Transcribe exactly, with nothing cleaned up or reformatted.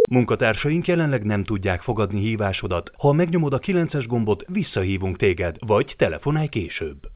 Munkatársaink jelenleg nem tudják fogadni hívásodat. Ha megnyomod a kilences gombot, visszahívunk téged, vagy telefonálj később.